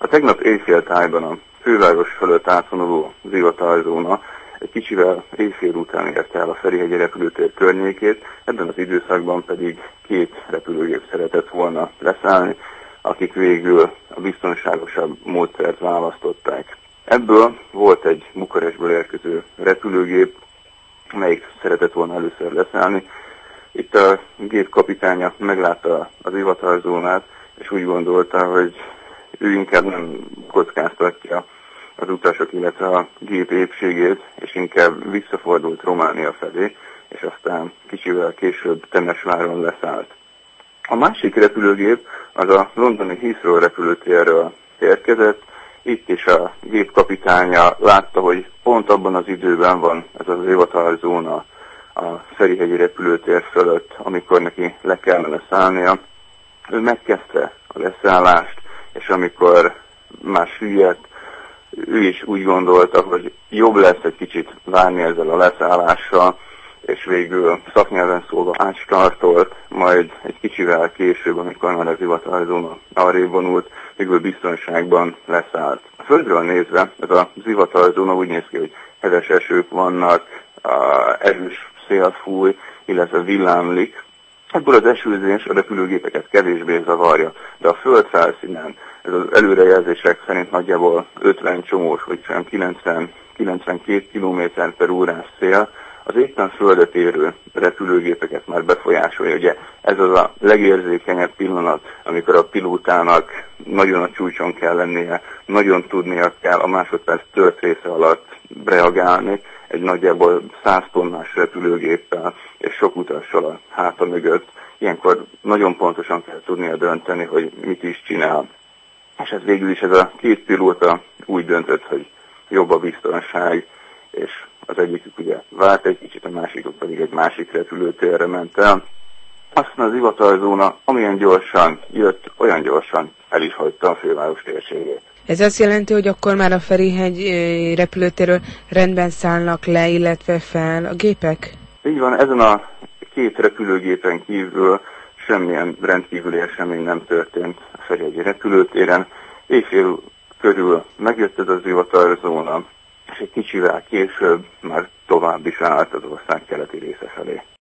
A tegnap éjféltájban a főváros fölött átvonuló zivatarzóna egy kicsivel éjfél után érte el a Ferihegyi repülőtér környékét, ebben az időszakban pedig 2 repülőgép szeretett volna leszállni, akik végül a biztonságosabb módszert választották. Ebből volt egy Bukarestből érkező repülőgép, melyik szeretett volna először leszállni. Itt a gép kapitánya meglátta az zivatarzónát, és úgy gondolta, hogy ő inkább nem kockáztatja az utasok, illetve a gép épségét, és inkább visszafordult Románia felé, és aztán kicsivel később Temesváron leszállt. A másik repülőgép az a londoni Heathrow repülőtérről érkezett. Itt is a gép kapitánya látta, hogy pont abban az időben van ez a zivatarzóna a Ferihegyi repülőtér fölött, amikor neki le kellene szállnia. Ő megkezdte a leszállást, és amikor már süllyedt, ő is úgy gondolta, hogy jobb lesz egy kicsit várni ezzel a leszállással, és végül szaknyelven szólva átstartolt, majd egy kicsivel később, amikor már a zivatarzóna arrébb vonult, végül biztonságban leszállt. A földről nézve ez a zivatarzóna úgy néz ki, hogy heves esők vannak, erős szél fúj, illetve villámlik. Ebből az esőzés a repülőgépeket kevésbé zavarja, de a föld felszínen ez az előrejelzések szerint nagyjából 50 csomós, vagy sem 90-92 km/órás szél, az éppen földet érő repülőgépeket már befolyásolja. Ugye ez az a legérzékenyebb pillanat, amikor a pilótának nagyon a csúcson kell lennie, nagyon tudnia kell a másodperc tört része alatt reagálni egy nagyjából 100 tonnás repülőgéppel és sok utassal a háta mögött. Ilyenkor nagyon pontosan kell tudnia dönteni, hogy mit is csinál. És ez végül is ez a 2 pilóta úgy döntött, hogy jobb a biztonság, és az egyikük ugye várt egy kicsit, a másikuk pedig egy másik repülőtérre ment el. Aztán az zivatarzóna amilyen gyorsan jött, olyan gyorsan el is hagyta a főváros térségét. Ez azt jelenti, hogy akkor már a Ferihegy repülőtérről rendben szállnak le, illetve fel a gépek? Így van, ezen a 2 repülőgépen kívül semmilyen rendkívüli esemény nem történt a Ferihegyi repülőtéren. Éjfél körül megjött ez a zivatarzóna, és egy kicsivel később már tovább is állt az ország keleti része felé.